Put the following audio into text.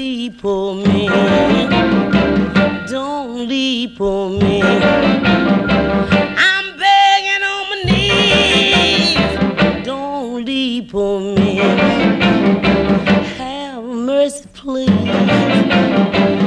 leave poor me. Don't leave poor me. I'm begging on my knees. Don't leave poor me. Have mercy, please.